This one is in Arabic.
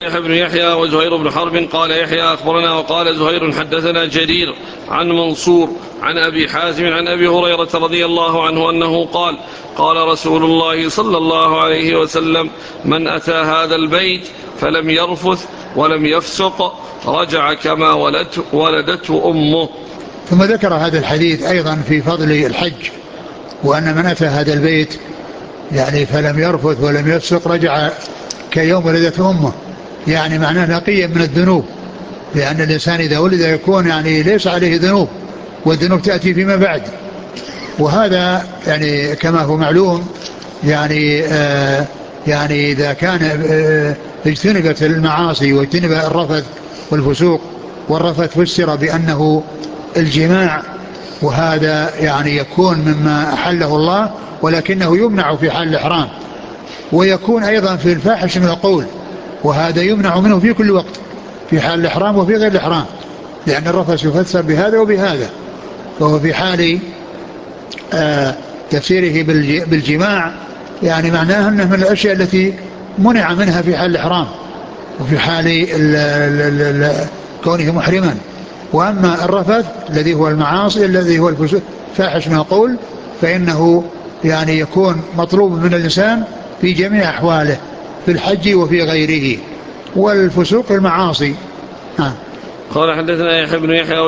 يحيى بن يحيى وزهير بن حرب قال يحيى أخبرنا وقال زهير حدثنا جرير عن منصور عن أبي حازم عن أبي هريرة رضي الله عنه أنه قال قال رسول الله صلى الله عليه وسلم من أتى هذا البيت فلم يرفث ولم يفسق رجع كما ولدته أمه. ثم ذكر هذا الحديث أيضا في فضل الحج، وأن من أتى هذا البيت يعني فلم يرفث ولم يفسق رجع كيوم ولدته أمه، يعني معناه نقيا من الذنوب، لأن الإنسان إذا ولد يكون يعني ليس عليه ذنوب، والذنوب تأتي فيما بعد. وهذا يعني كما هو معلوم يعني يعني إذا كان اجتنبت المعاصي واجتنب الرفث والفسوق، والرفث فسر بأنه الجماع، وهذا يعني يكون مما أحله الله ولكنه يمنع في حال الإحرام، ويكون أيضا في الفاحش من القول، وهذا يمنع منه في كل وقت في حال الإحرام وفي غير الإحرام، لأن الرفث يفسر بهذا وبهذا. فهو في حال تفسيره بالجماع يعني معناه أنه من الأشياء التي منع منها في حال الإحرام وفي حال كونه محرما. وأما الرفث الذي هو المعاصي الذي هو الفاحش من القول فإنه يعني يكون مطلوب من الإنسان في جميع أحواله في الحج وفي غيره، والفسوق المعاصي. قال حدثنا يحيى بن يحيى